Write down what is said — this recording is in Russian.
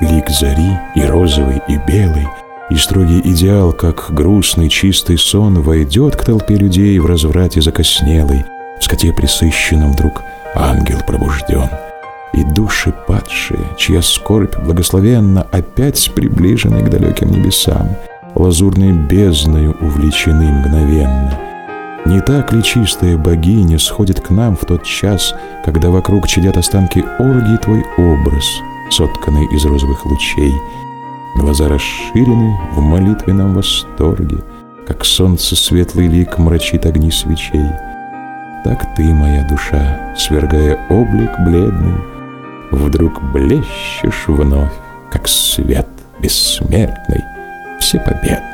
лик зари, и розовый, и белый, и строгий идеал, как грустный чистый сон, войдет к толпе людей в разврате закоснелый, в скоте пресыщенном вдруг ангел пробужден. И души падшие, чья скорбь благословенна, опять приближены к далеким небесам, лазурной бездною увлечены мгновенно. Не так ли чистая богиня сходит к нам в тот час, когда вокруг чадят останки оргии твой образ, сотканный из розовых лучей? Глаза расширены в молитвенном восторге, как солнце светлый лик мрачит огни свечей. Так ты, моя душа, свергая облик бледный, вдруг блещешь вновь, как свет бессмертный, всепобедный.